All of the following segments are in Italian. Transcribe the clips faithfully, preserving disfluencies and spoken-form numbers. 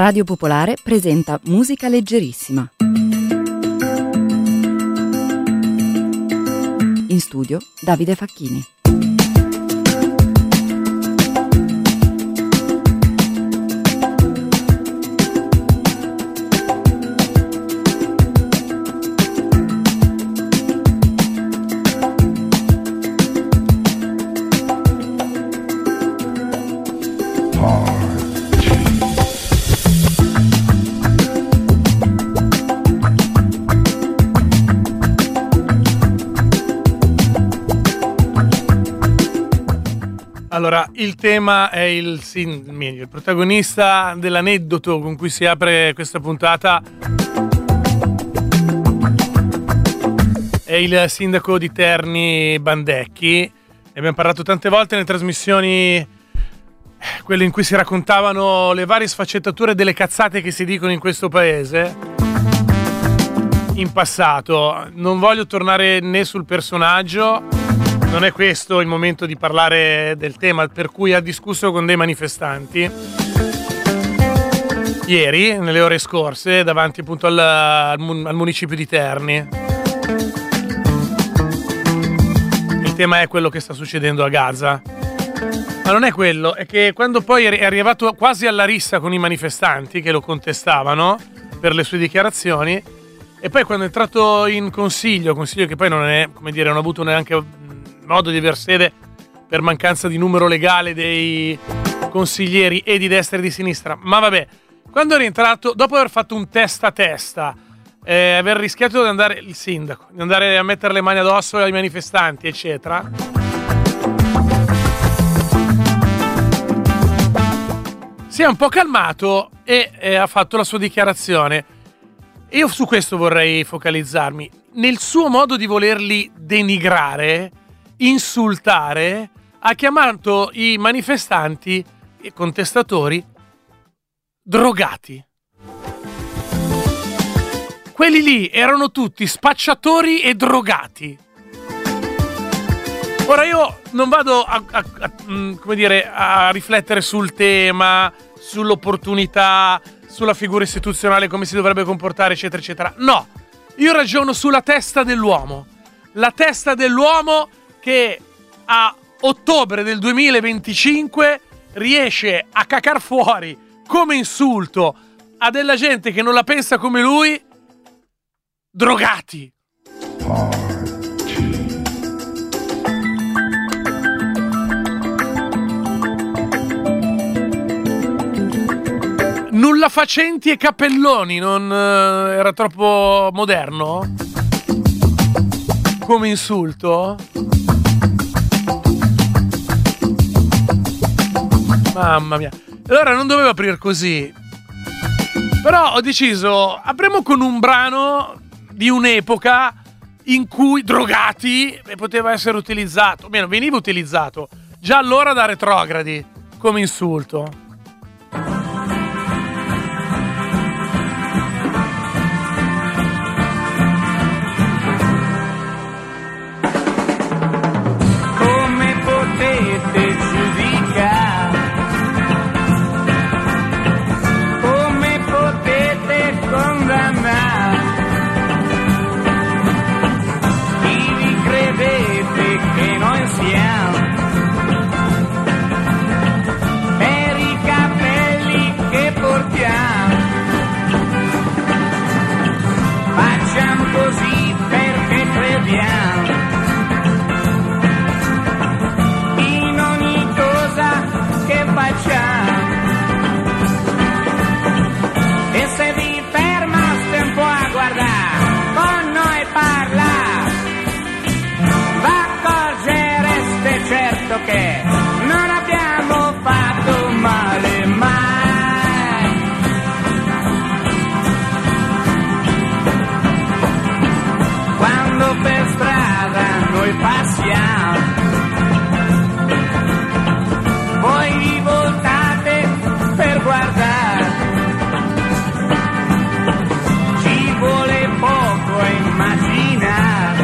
Radio Popolare presenta Musica Leggerissima. In studio Davide Facchini. Allora, il tema è il, il protagonista dell'aneddoto con cui si apre questa puntata è il sindaco di Terni Bandecchi. Ne abbiamo parlato tante volte nelle trasmissioni, quelle in cui si raccontavano le varie sfaccettature delle cazzate che si dicono in questo paese in passato. Non voglio tornare né sul personaggio, non è questo il momento di parlare del tema per cui ha discusso con dei manifestanti ieri, nelle ore scorse, davanti appunto al, al, al municipio di Terni. Il tema è quello che sta succedendo a Gaza. Ma non è quello, è che quando poi è arrivato quasi alla rissa con i manifestanti che lo contestavano per le sue dichiarazioni, e poi quando è entrato in consiglio, consiglio che poi non è, come dire, non ha avuto neanche modo di aver sede per mancanza di numero legale dei consiglieri e di destra e di sinistra, ma vabbè, quando è rientrato, dopo aver fatto un testa a testa, eh, aver rischiato di andare, il sindaco, di andare a mettere le mani addosso ai manifestanti, eccetera, si è un po' calmato e eh, ha fatto la sua dichiarazione. Io su questo vorrei focalizzarmi, nel suo modo di volerli denigrare, insultare, ha chiamato i manifestanti e contestatori drogati. Quelli lì erano tutti spacciatori e drogati. Ora io non vado a, a, a, come dire, a riflettere sul tema, sull'opportunità, sulla figura istituzionale, come si dovrebbe comportare, eccetera, eccetera. No, io ragiono sulla testa dell'uomo. La testa dell'uomo che a ottobre del duemilaventicinque riesce a cacar fuori come insulto a della gente che non la pensa come lui, drogati. Nulla facenti e cappelloni, non eh, era troppo moderno come insulto? Mamma mia. Allora non dovevo aprire così. Però ho deciso, apriamo con un brano di un'epoca in cui drogati poteva essere utilizzato, o meno veniva utilizzato già allora da retrogradi come insulto. Che non abbiamo fatto male mai. Quando per strada noi passiamo, voi vi voltate per guardare, ci vuole poco a immaginare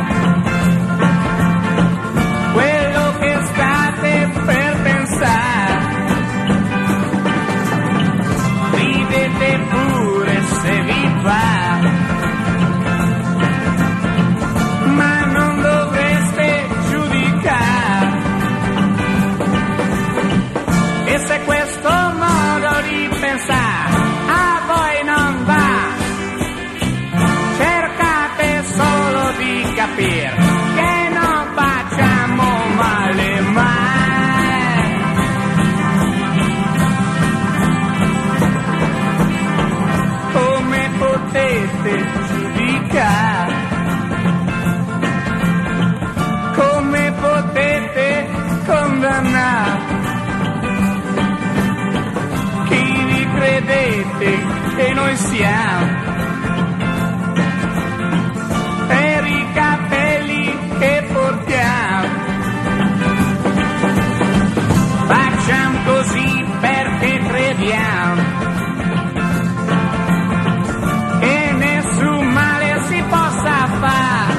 quello che state per pensare. capire che non facciamo male mai. Come potete giudicare? Come potete condannare? Chi vi credete che noi siamo? Per i capelli che portiamo facciamo così perché crediamo che nessun male si possa fare.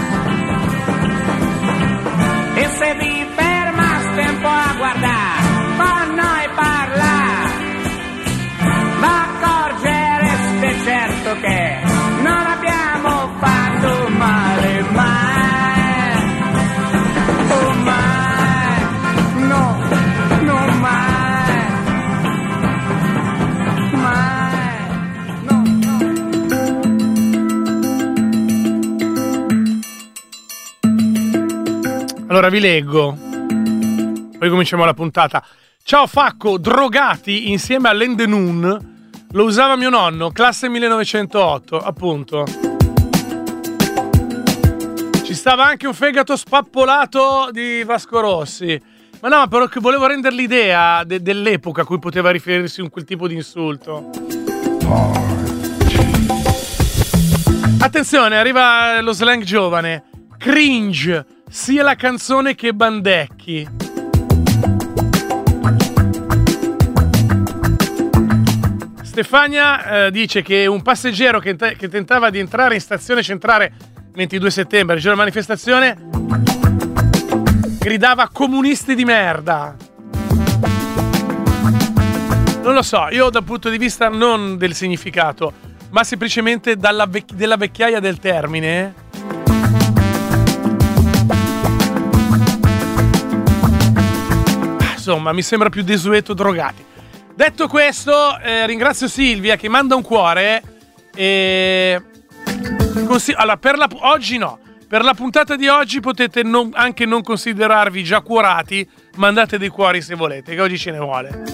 E se vi fermaste un po' a guardare con noi parlare, accorgereste certo che non abbiamo fatto male mai. Oh mai, no, no mai, mai, no, no. Allora vi leggo, poi cominciamo la puntata. Ciao Facco, drogati insieme all'Endenun. Lo usava mio nonno, classe millenovecentootto, appunto. Ci stava anche un fegato spappolato di Vasco Rossi. Ma no, però che volevo rendere l'idea de- dell'epoca a cui poteva riferirsi un quel tipo di insulto. Attenzione, arriva lo slang giovane. Cringe, sia la canzone che Bandecchi. Stefania eh, dice che un passeggero che, te- che tentava di entrare in stazione centrale ventidue settembre, il giorno della manifestazione, gridava comunisti di merda. Non lo so, io dal punto di vista non del significato, ma semplicemente dalla vec- della vecchiaia del termine. Insomma, mi sembra più desueto drogati. Detto questo, eh, ringrazio Silvia che manda un cuore e consi- allora, per la oggi no, per la puntata di oggi potete non, anche non considerarvi già cuorati, mandate dei cuori se volete, che oggi ce ne vuole.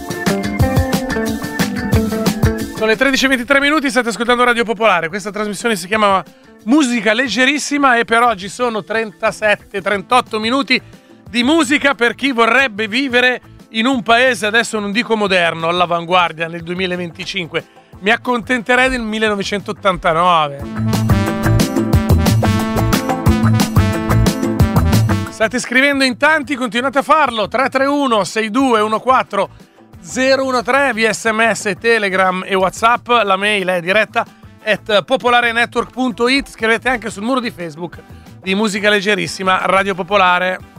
Sono le tredici e ventitré minuti, state ascoltando Radio Popolare, questa trasmissione si chiama Musica Leggerissima e per oggi sono trentasette trentotto minuti di musica per chi vorrebbe vivere in un paese, adesso non dico moderno, all'avanguardia nel duemilaventicinque, mi accontenterei del millenovecentottantanove. State scrivendo in tanti, continuate a farlo. Tre tre uno sei due uno quattro zero uno tre via sms, telegram e whatsapp. La mail è diretta at popolarenetwork punto it. Scrivete anche sul muro di Facebook di Musica Leggerissima Radio Popolare.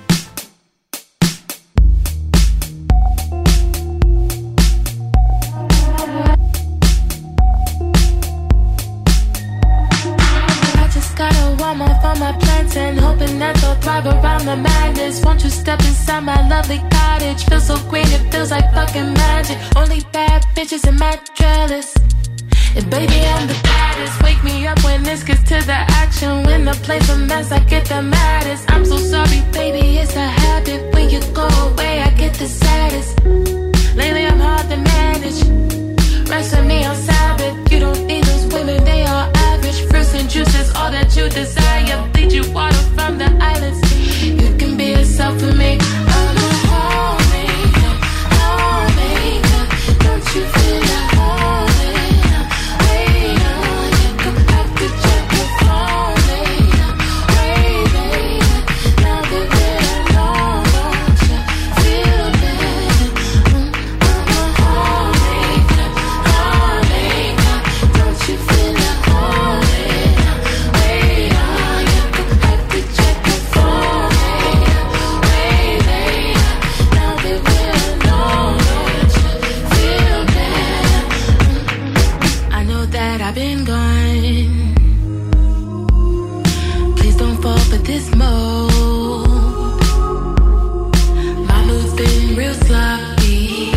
On my plantain, hoping that they'll thrive around the madness. Won't you step inside my lovely cottage? Feels so green, it feels like fucking magic. Only bad bitches in my trellis. And baby, I'm the baddest. Wake me up when this gets to the action. When the play's a mess, I get the maddest. I'm so sorry, baby, it's a habit. When you go away, I get the saddest. Lately, I'm hard to manage. Rest with me on Sabbath. You don't need those women, they are average. Fruits and juices, all that you desire. Bleed you water from the islands. You can be yourself for me. I'm a homemaker, homemaker. Don't you feel at home? Wait on, you could have to check your phone later. Wait, baby, now that we're alone, don't you feel better? Mm, I'm a homemaker, homemaker. Don't you feel at home? Wait on, you could have to check your phone later. Wait, baby, now that we're alone, don't you feel better? Mm, I know that I've been gone. Please don't fall for this mode. My mood's been real sloppy.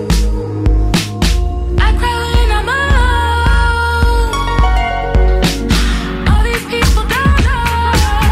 I cry when I'm alone. All these people don't know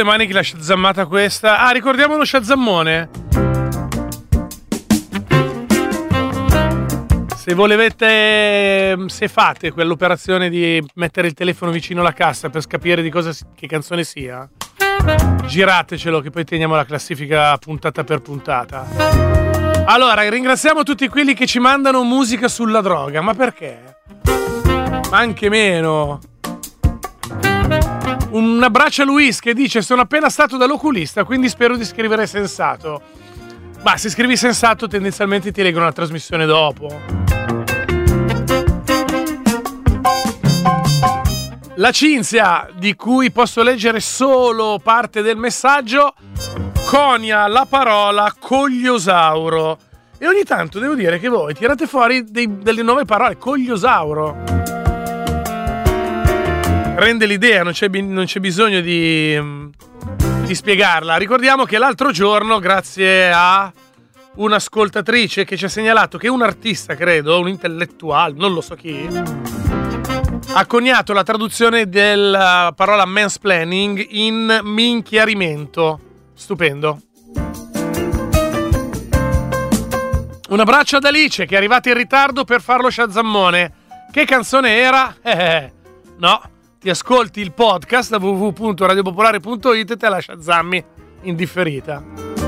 le mani che l'ha shazammata questa. Ah, ricordiamo lo shazammone. Se volete, se fate quell'operazione di mettere il telefono vicino alla cassa per capire di cosa, che canzone sia, giratecelo che poi teniamo la classifica puntata per puntata. Allora, ringraziamo tutti quelli che ci mandano musica sulla droga. Ma perché? Ma anche meno. Un abbraccio a Luis che dice: sono appena stato dall'oculista, quindi spero di scrivere sensato. Ma se scrivi sensato tendenzialmente ti leggono la trasmissione dopo. La Cinzia, di cui posso leggere solo parte del messaggio, conia la parola cogliosauro. E ogni tanto devo dire che voi tirate fuori dei, delle nuove parole. Cogliosauro rende l'idea, non c'è, non c'è bisogno di, di spiegarla. Ricordiamo che l'altro giorno, grazie a un'ascoltatrice che ci ha segnalato che un artista, credo, un intellettuale, non lo so chi, ha coniato la traduzione della parola mansplaining in minchiarimento. Stupendo. Un abbraccio ad Alice che è arrivata in ritardo per farlo shazammone. Che canzone era? Eh, no, ti ascolti il podcast da w w w punto radio popolare punto it e te la shazammi in differita.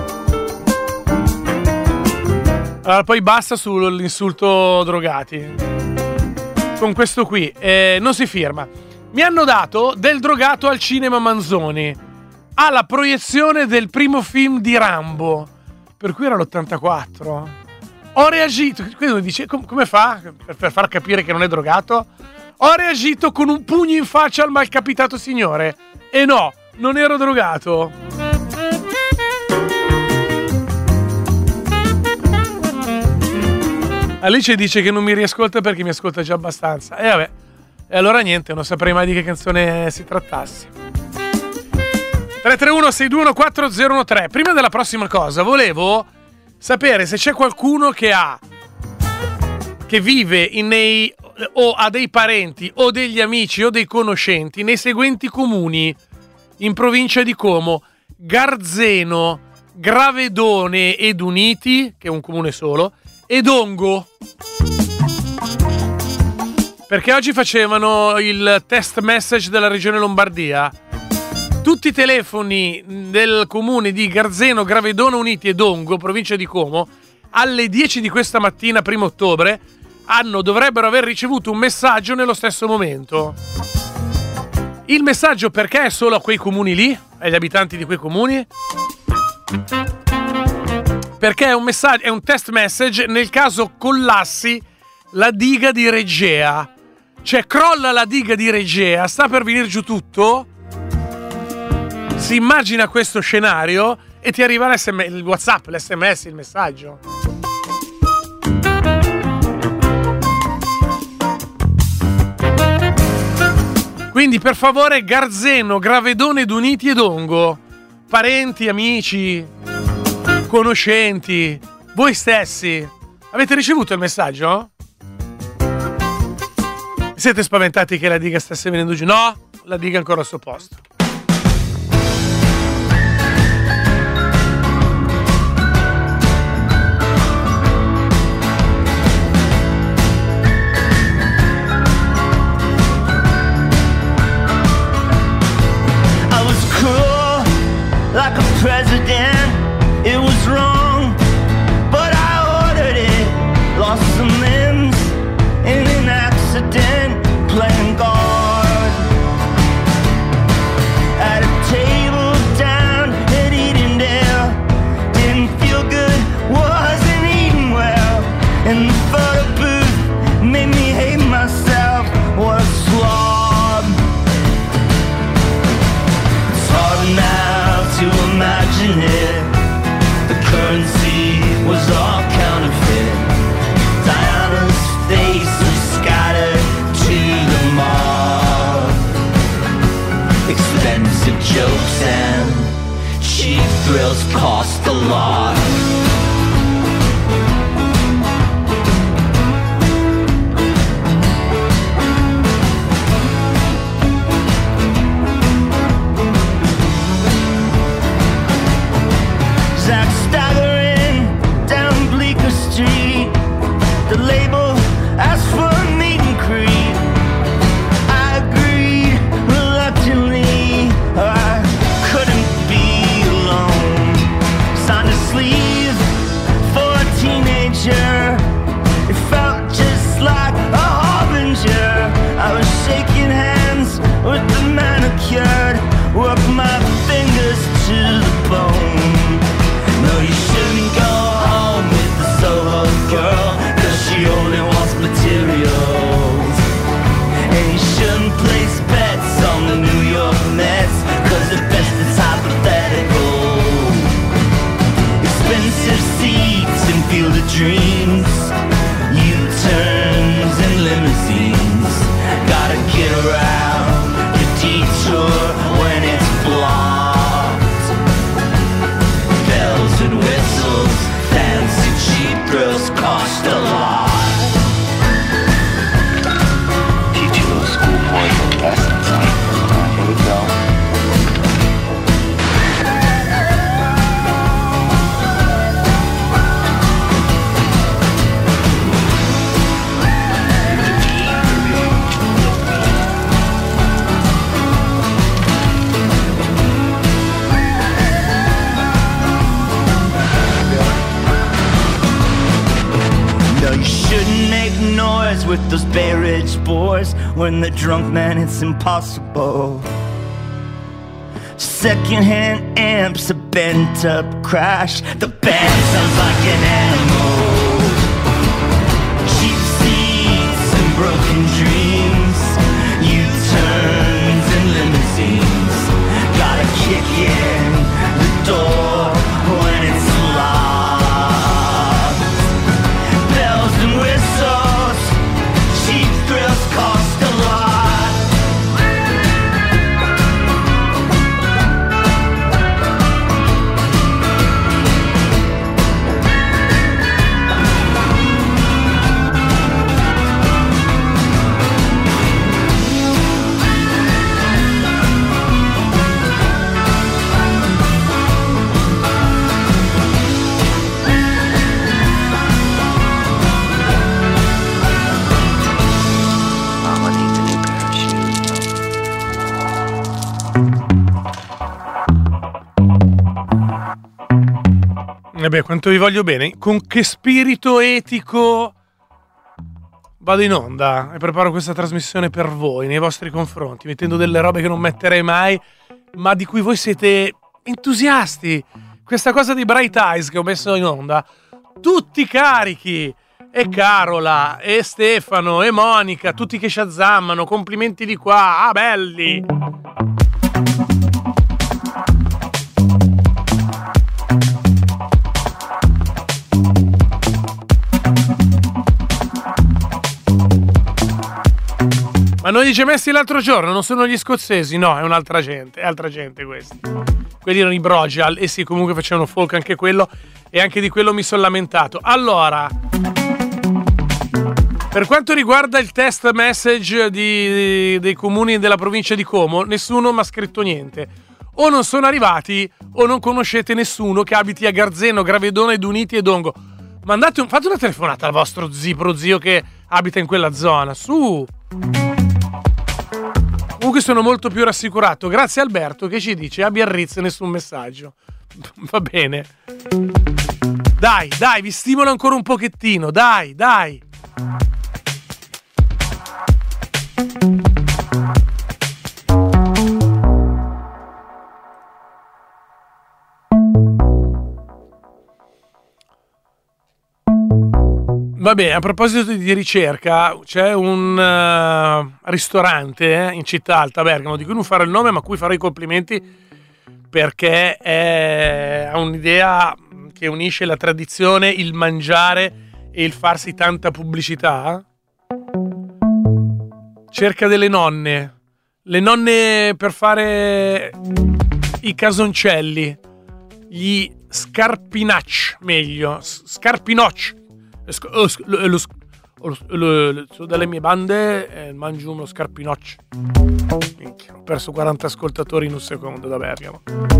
Allora, poi basta sull'insulto drogati. Con questo qui eh, non si firma. Mi hanno dato del drogato al cinema Manzoni alla proiezione del primo film di Rambo, per cui era l'ottantaquattro. Ho reagito, quindi dice com- come fa per, per far capire che non è drogato? Ho reagito con un pugno in faccia al malcapitato signore. E no, non ero drogato. Alice dice che non mi riascolta perché mi ascolta già abbastanza. E vabbè, e allora niente, non saprei mai di che canzone si trattasse. tre tre uno sei due uno quattro zero uno tre. Prima della prossima cosa, volevo sapere se c'è qualcuno che ha che vive in nei o ha dei parenti o degli amici o dei conoscenti nei seguenti comuni in provincia di Como: Garzeno, Gravedone ed Uniti, che è un comune solo, e Dongo, perché oggi facevano il test message della regione Lombardia. Tutti i telefoni del comune di Garzeno, Gravedone, Uniti e Dongo, provincia di Como, alle dieci di questa mattina, primo ottobre, hanno, dovrebbero aver ricevuto un messaggio nello stesso momento. Il messaggio perché è solo a quei comuni lì, agli abitanti di quei comuni? Perché è un messaggio, è un test message nel caso collassi la diga di Regea. Cioè crolla la diga di Regea, sta per venire giù tutto. Si immagina questo scenario e ti arriva l'S M S, il WhatsApp, l'S M S, il messaggio. Quindi per favore, Garzeno, Gravedone ed Uniti e Dongo, parenti, amici, conoscenti, voi stessi, avete ricevuto il messaggio? Siete spaventati che la diga stesse venendo giù? No, la diga è ancora al suo posto. Like a president, it was wrong, but I ordered it. Lost some limbs in an accident, playing God. field of dreams, U-turns and limousines. Gotta get around the detour when it's blocked. Bells and whistles, fancy cheap thrills cost a lot. Teach you little schoolboy lessons. Here we go. Shouldn't make noise with those Bay Ridge boys. When they're drunk, man, it's impossible. Secondhand amps, a bent up crash. The band sounds like an animal. Cheap seats and broken dreams, U-turns and limousines. Gotta kick in the door when it's locked. Whistles, cheap thrills cost a lot. Vabbè, quanto vi voglio bene. Con che spirito etico vado in onda e preparo questa trasmissione per voi, nei vostri confronti, mettendo delle robe che non metterei mai, ma di cui voi siete entusiasti. Questa cosa di Bright Eyes che ho messo in onda, tutti carichi, e Carola, e Stefano, e Monica, tutti che shazammano, complimenti di qua, ah belli! Ma non li ci messi l'altro giorno? Non sono gli scozzesi? No, è un'altra gente, è altra gente questi. Quelli erano i Brogial, e sì, comunque facevano folk anche quello, e anche di quello mi sono lamentato. Allora, per quanto riguarda il test message di, di, dei comuni della provincia di Como, nessuno mi ha scritto niente. O non sono arrivati, o non conoscete nessuno che abiti a Garzeno, Gravedone, Duniti e Dongo. Mandate un, fate una telefonata al vostro zio, prozio che abita in quella zona, su! Comunque sono molto più rassicurato. Grazie Alberto che ci dice a Biarritz nessun messaggio. Va bene. Dai, dai, vi stimolo ancora un pochettino. Dai, dai. Vabbè, a proposito di ricerca, c'è un uh, ristorante eh, in Città Alta, Bergamo, di cui non farò il nome, ma a cui farò i complimenti perché è, ha un'idea che unisce la tradizione, il mangiare e il farsi tanta pubblicità. Cerca delle nonne, le nonne per fare i casoncelli, gli scarpinacci, meglio, scarpinocci. Lo, lo, lo, lo, lo, dalle mie bande eh, mangio uno scarpinoccio. Minchia, ho perso quaranta ascoltatori in un secondo da Bergamo.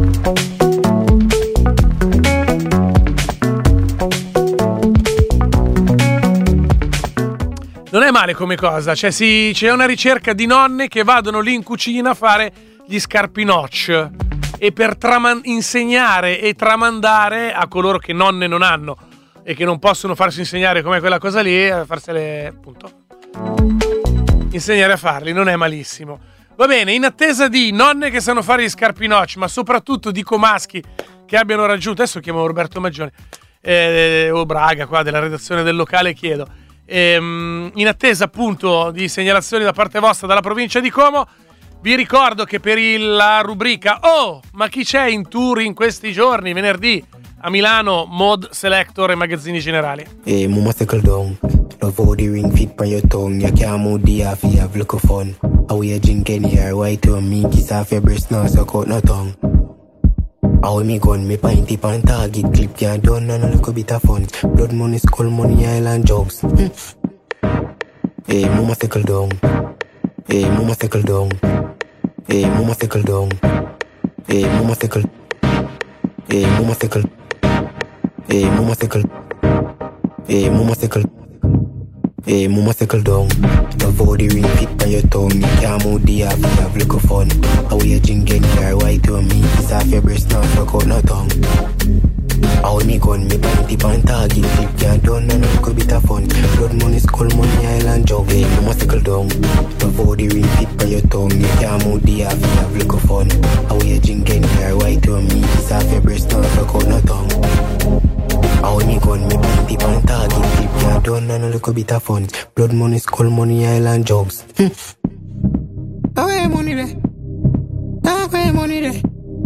Non è male come cosa, cioè si, c'è una ricerca di nonne che vadono lì in cucina a fare gli scarpinocci e per traman- insegnare e tramandare a coloro che nonne non hanno e che non possono farsi insegnare com'è quella cosa lì, a farsele, appunto, insegnare a farli, non è malissimo. Va bene, in attesa di nonne che sanno fare gli scarpinocci, ma soprattutto di comaschi che abbiano raggiunto, adesso chiamo Roberto Maggioni, eh, o Braga qua della redazione del locale, chiedo, ehm, in attesa appunto di segnalazioni da parte vostra dalla provincia di Como, vi ricordo che per il, la rubrica "Oh, ma chi c'è in tour in questi giorni, venerdì?", a Milano, Mod Selector e magazzini generali. Hey, mama circle down. Love how the ring fit on your tongue. You can't move the half, you have look of fun. How you drink any air, white on me, kiss off your breast, now suck out no tongue. How me gun, me pint tip and target, clip can't done and a little bit of fun. Blood money, skull money, island jobs. Hm. Hey, mama circle down. Hey, mama circle down. Hey, mama circle down. Hey, mama circle. Hey, mama circle. Hey, mama circle. Hey, mama circle. Hey, mama circle down. Love how the ring fit on your tongue. You can't move the half, you have look of fun. How you drink any air, white on me, kiss off your breast, now suck out no tongue. How me gun, me pint tip and target, clip can't done and a little bit of fun. Blood money, skull money, island jog. Hey, mama circle down. Love how the ring fit on your tongue. You can't move the half, you have look of fun. How you drink any air, white on me, kiss off your breast, now suck out no tongue. How me gun, me pint tip and target, clip can't done and a little bit of fun. Blood money, skull money, island jogs. Hm. Away money there. Away money there.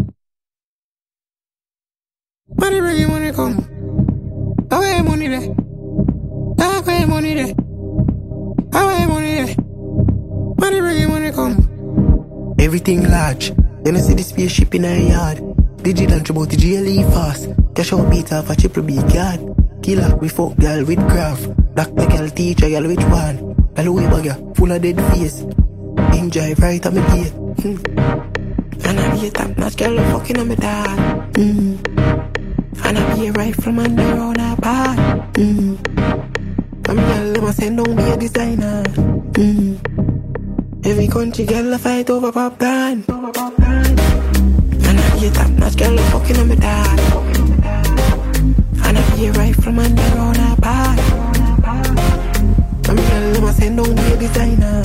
Money bring money come. Away money there. Away money there. Away money there. Money bring money come. Everything large. You know see the spaceship in our yard. Digital about the G L E fast. Cash out beat off a triple B card. Killer we fuck girl with craft. Doctor girl teacher girl which one? Girl way bagger full of dead face. Enjoy right on me gate. Mm. And I be a top notch girl fucking on me dad. Mm. And I be a rifle man around her part. Mm. I'm girl them a send don't be a designer. Mm. Every country girl a fight over pop gun. And I be a top notch girl fucking on me dad. And I be a rifle man around her part. I'm girl them a send don't be a designer.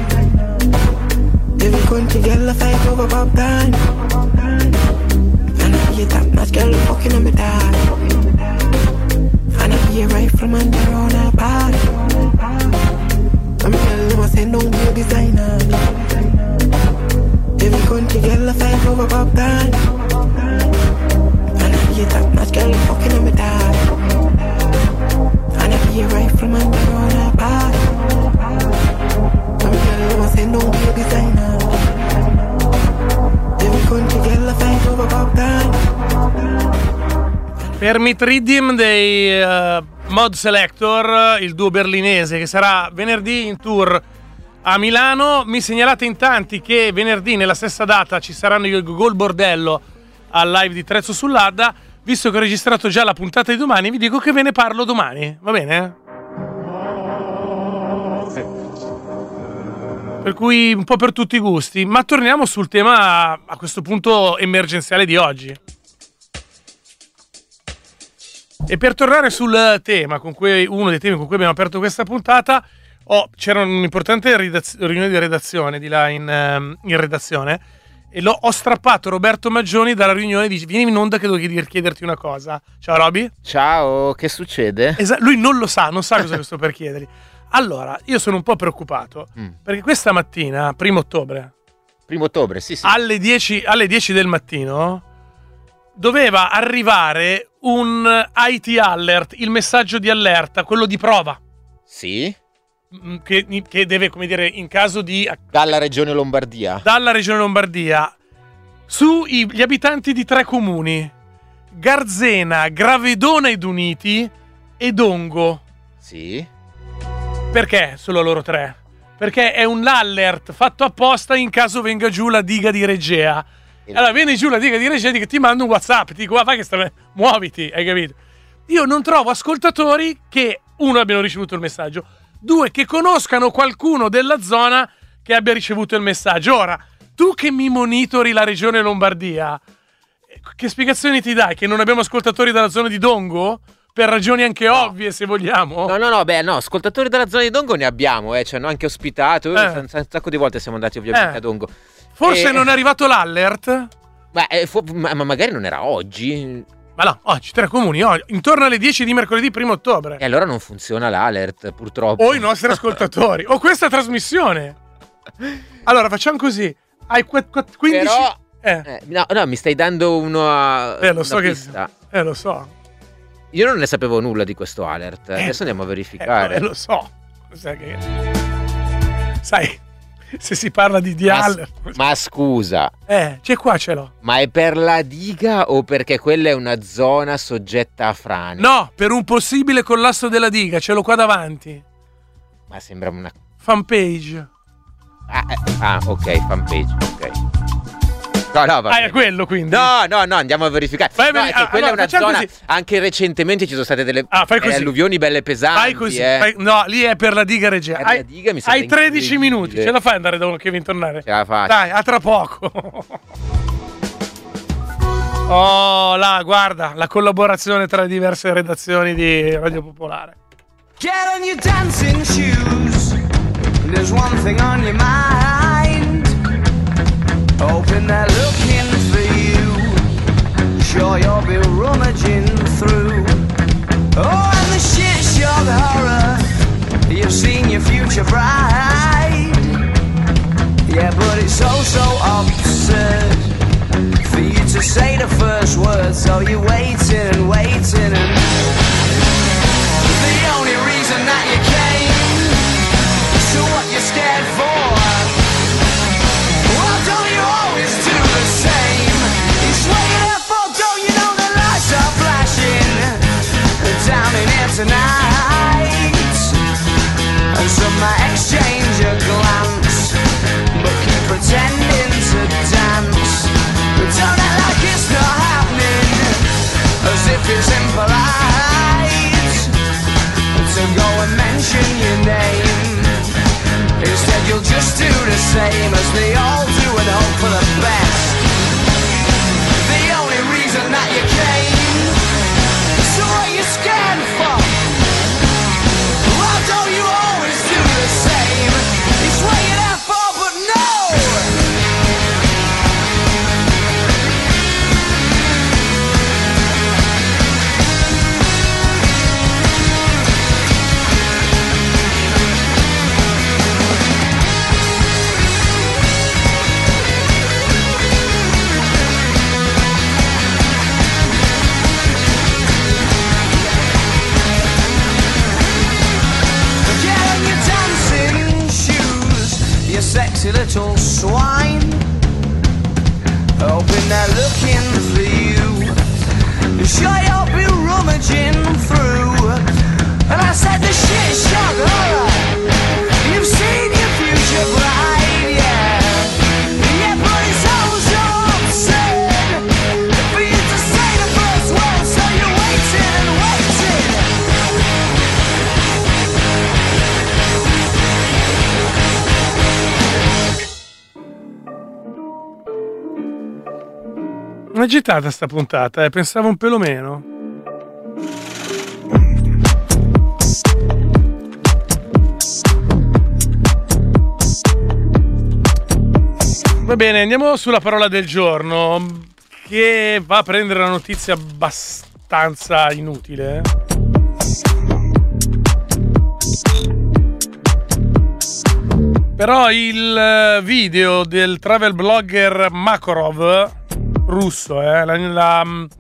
Every country girl a fight over pop gun. And I be a top notch girl fucking on me dad. And I be a rifle man around her part. I'm girl them a send don't be a designer. Every country girl a fight over pop gun. And I be a top notch girl fucking on me dad. And I be a rifle man around her part. I'm girl them a send don't be a designer. Every country girl a fight over pop gun. Permit Riddim dei uh, Mod Selector, il duo berlinese che sarà venerdì in tour a Milano. Mi segnalate in tanti che venerdì nella stessa data ci saranno i Gol Bordello al live di Trezzo sull'Adda. Visto che ho registrato già la puntata di domani, vi dico che ve ne parlo domani, va bene? Per cui un po' per tutti i gusti, ma torniamo sul tema a questo punto emergenziale di oggi. E per tornare sul tema, con cui, uno dei temi con cui abbiamo aperto questa puntata, oh, c'era un'importante redaz- riunione di redazione di là in, um, in redazione e l'ho, ho strappato Roberto Maggioni dalla riunione e dice: vieni in onda che devo chiederti una cosa. Ciao Roby. Ciao, che succede? Esa- lui non lo sa, non sa cosa sto per chiedergli. Allora, io sono un po' preoccupato mm. perché questa mattina, primo ottobre, primo ottobre, sì, sì. Alle dieci, alle dieci del mattino doveva arrivare un I T alert, il messaggio di allerta, quello di prova. Sì. Che, che deve, come dire, in caso di... Dalla regione Lombardia. Dalla regione Lombardia. Sugli abitanti di tre comuni. Garzena, Gravedona ed Uniti e Dongo. Sì. Perché solo loro tre? Perché è un allert fatto apposta in caso venga giù la diga di Regea. Allora viene giù la diga di Reggia e ti mando un WhatsApp, ti dico, ah, vai che sta... muoviti, hai capito? Io non trovo ascoltatori che, uno, abbiano ricevuto il messaggio, due, che conoscano qualcuno della zona che abbia ricevuto il messaggio. Ora, tu che mi monitori la regione Lombardia, che spiegazioni ti dai? Che non abbiamo ascoltatori dalla zona di Dongo? Per ragioni anche no. ovvie, se vogliamo. No, no, no, beh, no, ascoltatori della zona di Dongo ne abbiamo, eh, ci hanno anche ospitato, eh. un sacco di volte siamo andati ovviamente eh. a Dongo. Forse e... non è arrivato l'allert? Beh, eh, fu... ma, ma magari non era oggi. Ma no, oggi, tre comuni, oggi, intorno alle dieci di mercoledì primo ottobre. E allora non funziona l'alert, purtroppo. O i nostri ascoltatori, o questa trasmissione. Allora, facciamo così. Hai quindici... Però... Eh. Eh, no, no, mi stai dando uno, eh, lo una so pista. Che... Eh, lo so. Io non ne sapevo nulla di questo alert. Eh, Adesso andiamo a verificare. Eh, lo so. Sai, che... Sai, se si parla di, di ma, alert... ma scusa. Eh, c'è qua, ce l'ho. Ma è per la diga o perché quella è una zona soggetta a frane? No, per un possibile collasso della diga, ce l'ho qua davanti. Ma sembra una... Fanpage. Ah, eh, ah ok, fanpage, ok. No, no, va Ah, bene. è quello quindi? No, no, no, andiamo a verificare. Vai, no, vai, è che ah, quella allora, è una zona. così. Anche recentemente ci sono state delle ah, fai così. eh, alluvioni belle pesanti. Fai così. Eh. Fai... No, lì è per la diga Reggiana. Per la Hai, diga mi sembra hai tredici incredibile. minuti. Ce la fai andare da uno che viene a tornare? Ce la faccio. Dai, a tra poco. Oh, là, guarda, la collaborazione tra diverse redazioni di Radio Popolare. Get on your dancing shoes. There's one thing on your mind. Hoping they're looking for you. Sure you'll be rummaging through. Oh, and the shit shock horror. You've seen your future bride. Yeah, but it's so, so absurd for you to say the first word. So you're waiting and waiting and the only reason that you came. So what you scared for? Well, don't you always do the same? You swing it up, or don't you know the lights are flashing down in here tonight? And some might exchange a glance, but keep pretending to dance. But don't act like it's not happening, as if it's impolite to go and mention your name. Instead you'll just do the same as they all do and hope for the best. The only reason that you came. So what you scared for? Well, don't you always do the same? It's what you're there for, but no. Sexy little swine, hoping they're looking for you. Sure you'll be rummaging through. And I said the shit shock horror. You've seen your future bride, yeah. Yeah, but it's all so absurd for you to say the first word. So you're waiting and waiting. Agitata sta puntata, eh? Pensavo un pelo meno. Va bene, andiamo sulla parola del giorno, che va a prendere una notizia abbastanza inutile. Però il video del travel blogger Makarov, russo, eh, la, la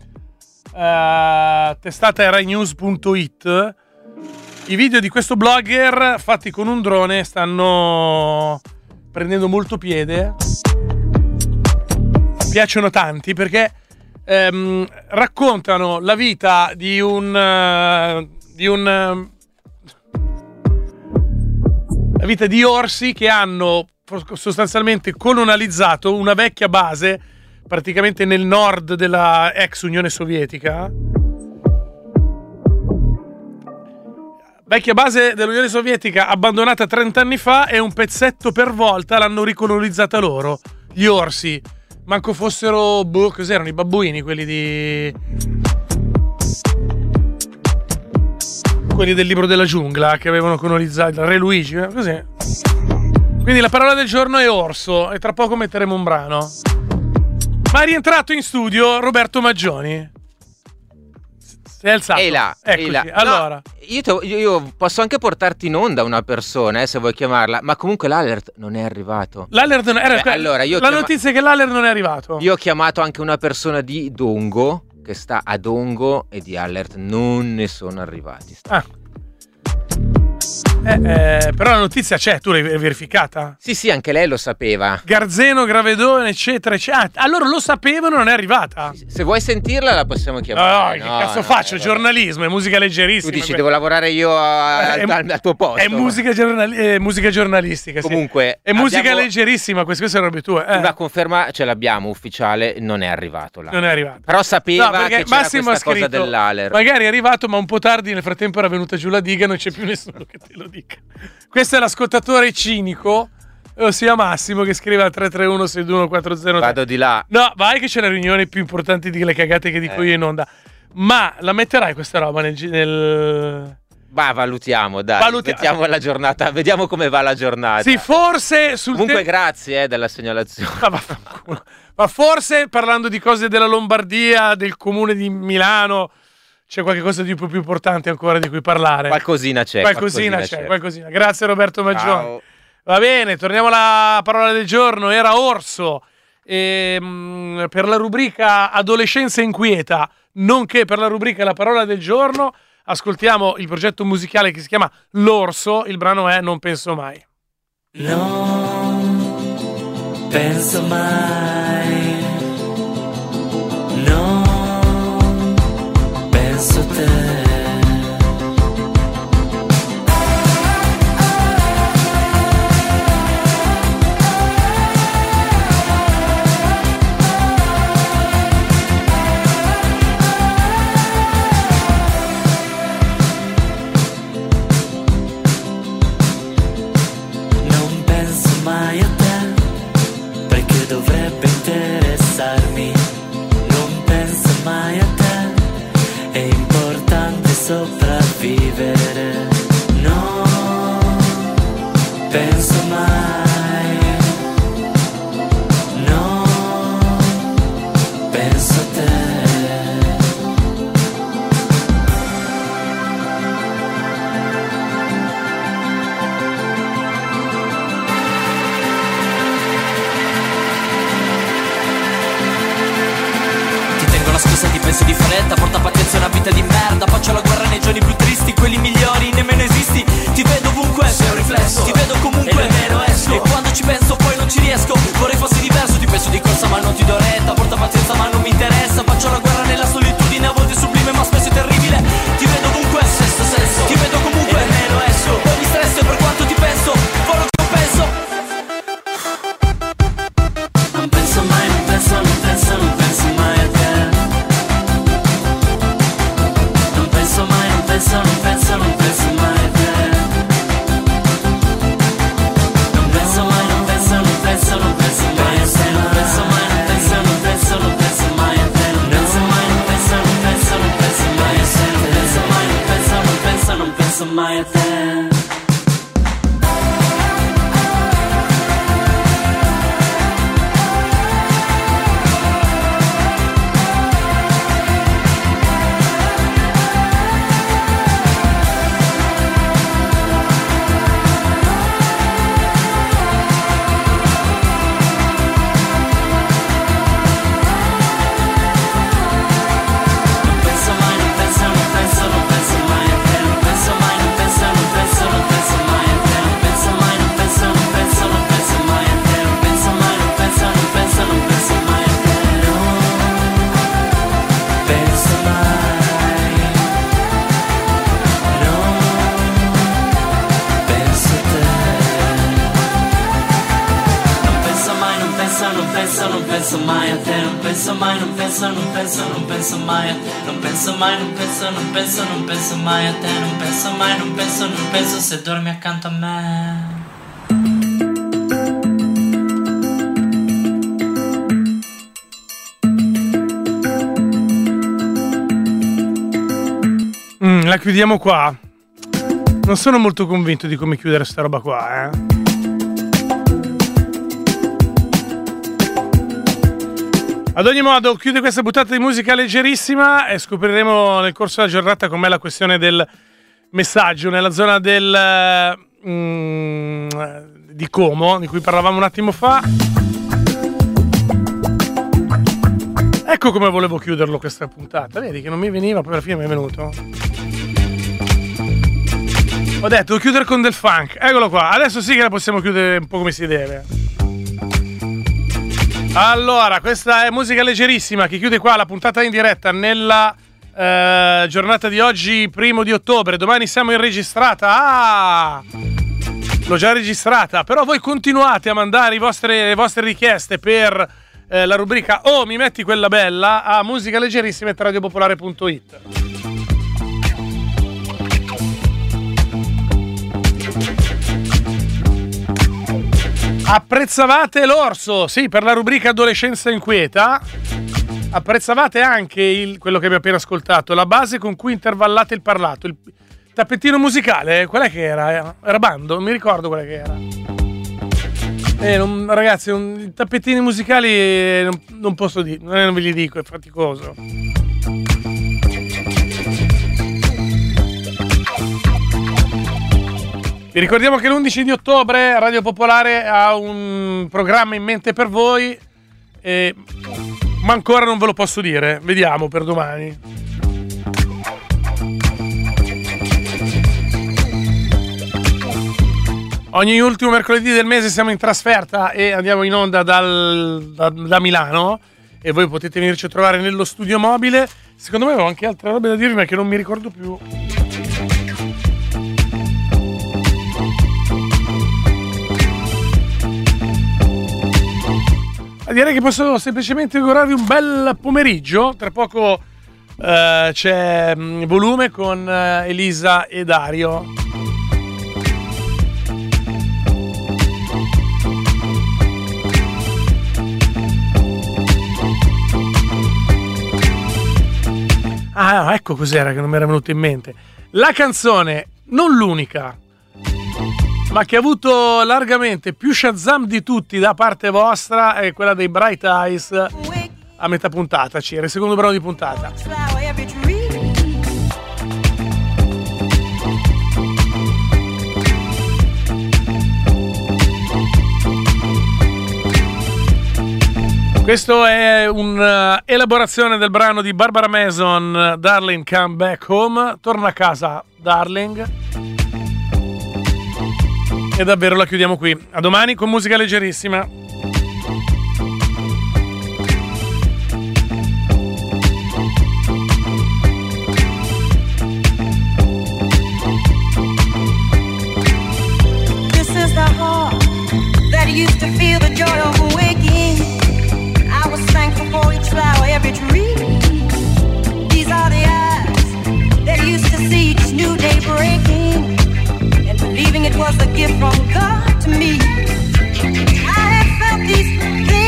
uh, testata è rai news punto it, i video di questo blogger fatti con un drone stanno prendendo molto piede, piacciono tanti perché um, raccontano la vita di un uh, di un uh, la vita di orsi che hanno sostanzialmente colonializzato una vecchia base praticamente nel nord della ex Unione Sovietica. Vecchia base dell'Unione Sovietica abbandonata trenta anni fa e un pezzetto per volta l'hanno ricolonizzata loro, gli orsi. Manco fossero, boh, cos'erano i babbuini, quelli di... quelli del libro della giungla che avevano colonizzato il Re Luigi, eh? Così. Quindi la parola del giorno è orso e tra poco metteremo un brano. Ma è rientrato in studio Roberto Maggioni. Si è alzato. Ehi là, ehi là. Allora, no, io, te, io posso anche portarti in onda una persona, eh, se vuoi chiamarla, ma comunque l'alert non è arrivato. L'alert non è Beh, allora, io La chiama... notizia è che l'alert non è arrivato. Io ho chiamato anche una persona di Dongo che sta a Dongo e di Allert non ne sono arrivati. Ah. Eh, eh, però la notizia c'è, tu l'hai verificata? Sì, sì, anche lei lo sapeva. Garzeno, Gravedone, eccetera, eccetera. Ah, allora lo sapevano, non è arrivata. Se vuoi sentirla la possiamo chiamare. No, no, che cazzo no, faccio? Eh, giornalismo, è musica leggerissima. Tu dici, devo lavorare io a, è, al, al tuo posto. È musica, giornali- è musica giornalistica. Comunque, sì. È musica leggerissima, queste, queste sono robe tue. Eh. Una conferma ce l'abbiamo ufficiale, non è arrivato là. Non è arrivato. Però sapeva no, che c'era Massimo questa ha scritto, cosa dell'Aler. Magari è arrivato, ma un po' tardi, nel frattempo era venuta giù la diga, non c'è più nessuno che te lo dica. Questo è l'ascoltatore cinico, ossia Massimo, che scrive al tre tre uno sei due uno quattro zero tre. Vado di là. No, vai che c'è la riunione più importante di le cagate che dico eh. io in onda. Ma la metterai questa roba nel... nel... Ma valutiamo, dai. Valutiamo. Vediamo la giornata, vediamo come va la giornata. Sì, forse sul Comunque te- grazie eh, della segnalazione. Ma, ma forse parlando di cose della Lombardia, del comune di Milano, c'è qualche cosa di più, più importante ancora di cui parlare. Qualcosina c'è. Qualcosina, qualcosina c'è, c'è. qualcosina. Grazie Roberto Maggioni. Ciao. Va bene, torniamo alla parola del giorno. Era Orso. E, mh, per la rubrica Adolescenza inquieta, nonché per la rubrica La parola del giorno, ascoltiamo il progetto musicale che si chiama L'Orso. Il brano è Non penso mai. Non penso mai, non penso a te. Mai a te, perché dovrebbe interessarmi. Non penso mai a te, è importante sopravvivere. Non penso mai, non penso a te. Scusa, ti penso di fretta, porta pazienza, una vita di merda. Faccio la guerra nei giorni più tristi, quelli migliori nemmeno esisti. Ti vedo ovunque, sei un riflesso, ti vedo comunque, e nemmeno esco. E quando ci penso poi non ci riesco, vorrei fossi diverso. Ti penso di corsa ma non ti do retta, porta pazienza ma non mi interessa. Faccio la guerra nella solitudine, a volte sublime ma spesso è terribile. Ti vedo ovunque, sesto senso, ti vedo comunque, e nemmeno esco. Poi mi stresso e per quanto ti penso, vorrò compenso. Non penso mai, non penso, non penso, non penso mai a te. Non penso mai, non penso, non penso, non penso mai a te. Non penso mai, non penso, non penso, non penso mai a te. Non penso mai, non penso, non penso, non penso mai a te. Non penso mai, non penso, non penso, non penso mai a te. Non penso mai, non penso, non penso, non penso mai a te. Non penso mai a te, non penso mai, non penso, non penso, non penso mai a te. Non penso mai, non penso, non penso, non penso mai a te. Non penso mai, non penso, non penso se dormi accanto a me. Mm, la chiudiamo qua. Non sono molto convinto di come chiudere sta roba qua, eh. Ad ogni modo, chiude questa buttata di musica leggerissima e scopriremo nel corso della giornata com'è la questione del messaggio nella zona del mm, di Como, di cui parlavamo un attimo fa. Ecco come volevo chiuderlo questa puntata. Vedi che non mi veniva, poi alla fine mi è venuto. Ho detto, devo chiudere con del funk. Eccolo qua. Adesso sì che la possiamo chiudere un po' come si deve. Allora, questa è musica leggerissima che chiude qua la puntata in diretta nella eh, giornata di oggi, primo di ottobre. Domani siamo in registrata. Ah! L'ho già registrata. Però voi continuate a mandare i vostre, le vostre richieste per eh, la rubrica Oh, mi metti quella bella a musicaleggerissima at radiopopolare punto it. Apprezzavate l'orso? Sì, per la rubrica Adolescenza inquieta. Apprezzavate anche il, quello che abbiamo appena ascoltato, la base con cui intervallate il parlato, il tappettino musicale? Qual è che era? Era bando? Non mi ricordo qual è che era. Eh, non, ragazzi, un, i tappetini musicali eh, non, non posso dire, non, non ve li dico, è faticoso. Vi ricordiamo che l'undici di ottobre Radio Popolare ha un programma in mente per voi, eh, ma ancora non ve lo posso dire, vediamo per domani. Ogni ultimo mercoledì del mese siamo in trasferta e andiamo in onda dal, da, da Milano e voi potete venirci a trovare nello studio mobile. Secondo me avevo anche altre robe da dirvi ma che non mi ricordo più. Direi che posso semplicemente augurarvi un bel pomeriggio. Tra poco eh, c'è mh, volume con eh, Elisa e Dario. Ah, ecco cos'era che non mi era venuto in mente. La canzone, non l'unica, ma che ha avuto largamente più Shazam di tutti da parte vostra, è quella dei Bright Eyes a metà puntata, c'era il secondo brano di puntata. Questo è un'elaborazione del brano di Barbara Mason, Darling Come Back Home, torna a casa Darling. E davvero la chiudiamo qui. A domani con musica leggerissima. This is the heart that used to feel the joy of waking. I was thankful for each flower, every tree. These are the eyes that used to see each new day breaking. Believing it was a gift from God to me. I have felt these things